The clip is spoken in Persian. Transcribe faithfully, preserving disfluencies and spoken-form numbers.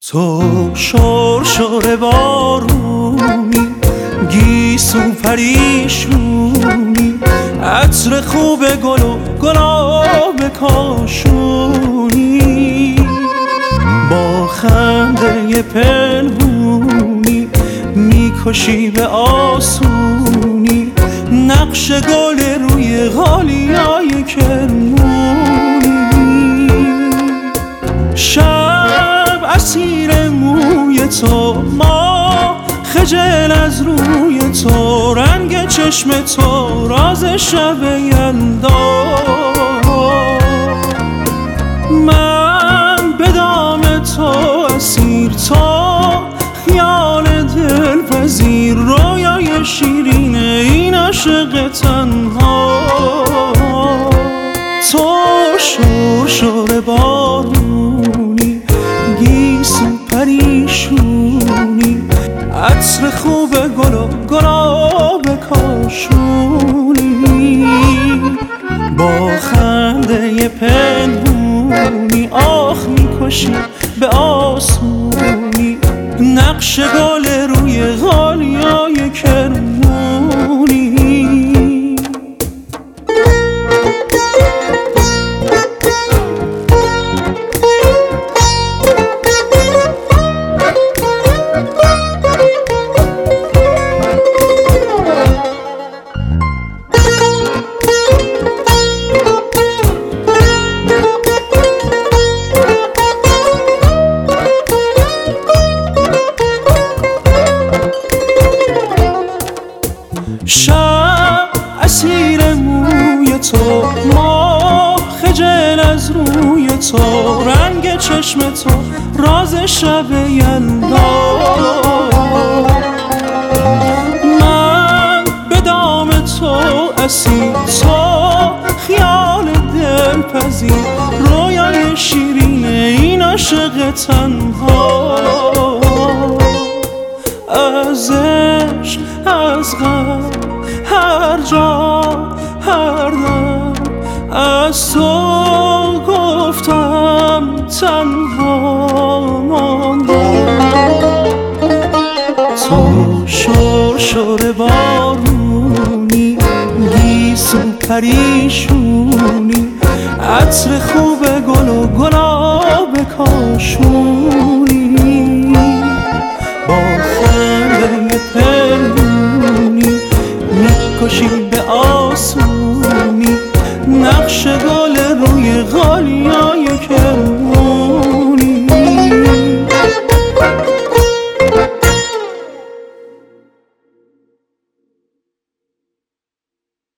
تو شرشر بارونی، گیسو پریشونی، عطر خوب گل و گلاب کاشونی، با خنده پنهونی میکشی به آسونی، نقش گل روی غالیای کرمونی. شب اسیر موی تو، ما خجل از روی تو، رنگ چشم تو راز شب یلدا. من به دام تو اسیر، تو خیال دلپذیر، رویای شیرین این عاشق تنها. تو شرشر بارونی، گیسو پریشونی، عطر خوب گل و گلاب کاشونی، با خنده پنهونی آخ میکشی به آسونی، نقش گل روی غالیای کرمونی. شب اسیر موی تو، ما خجل از روی تو، رنگ چشم تو راز شب یلدا. من به دام تو اسیر، تو خیال دلپذیر، رویای شیرین این عاشق تنها. از عشق، از غم، هر جا، هر دم، از تو گفتم تنها ماندم. تو شرشر بارونی، گیسو پریشونی، عطر خوب گل و گلاب کاشونی، با خنده پنهونی میکشی به آسونی، نقش